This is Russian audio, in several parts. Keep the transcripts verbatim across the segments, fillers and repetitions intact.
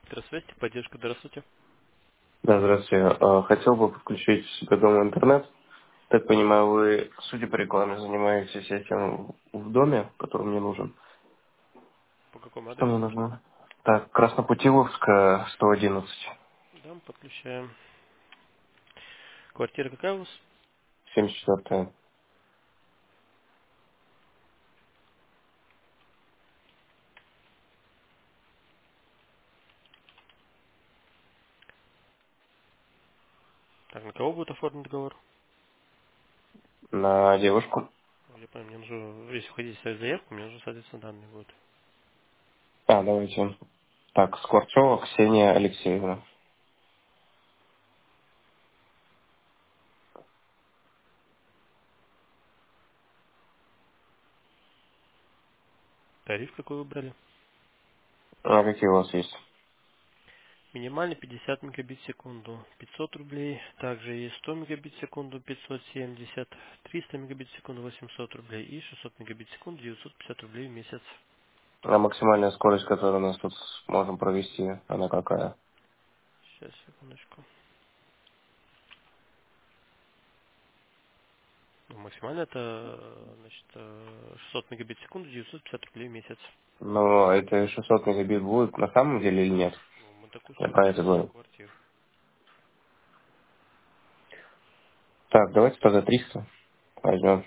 Здравствуйте, поддержка, здравствуйте. Да, здравствуйте. Э, Хотел бы подключить у себя дома интернет. Так понимаю, вы, судя по рекламе, занимаетесь этим в доме, который мне нужен. По какому Что мне адресу? нужно? Так, Краснопутиловская, сто одиннадцать, Да, мы подключаем. Квартира какая у вас? семьдесят четыре. Так, на кого будет оформлен договор? На девушку. Я понял, мне нужно, если вы хотите ставить заявку, мне нужно, соответственно, данные будут. А, давайте. Так, Скворцова Ксения Алексеевна. Тариф какой выбрали? А какие у вас есть? Минимальный пятьдесят мегабит в секунду, пятьсот рублей. Также есть сто мегабит в секунду, пятьсот семьдесят, триста мегабит в секунду, восемьсот рублей и шестьсот мегабит в секунду, девятьсот пятьдесят рублей в месяц. А максимальная скорость, которую у нас тут можем провести, она какая? Сейчас, секундочку. Ну, максимально это, э, значит, э, шестьсот мегабит в секунду, девятьсот пятьдесят рублей в месяц. Но это шестьсот мегабит будет на самом деле или нет? Ну, мы такую Я скорость про это делаем для говорю. квартир. Так, давайте тогда триста возьмем.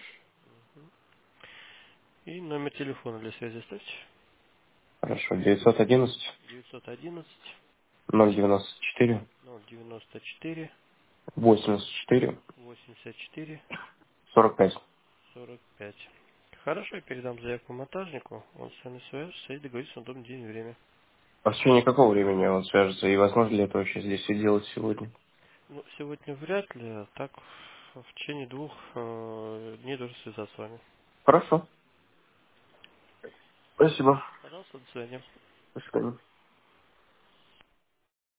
И номер телефона для связи оставьте. Хорошо, девятьсот одиннадцать. девятьсот одиннадцать ноль девяносто четыре ноль девяносто четыре восемьдесят четыре восемьдесят четыре сорок пять. сорок пять. Хорошо, я передам заявку монтажнику. Он с вами свяжется и договорится на удобный день и время. А в течение какого времени он свяжется? И возможно ли это вообще здесь все делать сегодня? Ну, сегодня вряд ли, а так в течение двух э, дней должен связаться с вами. Хорошо. Спасибо. Пожалуйста, до свидания. До свидания.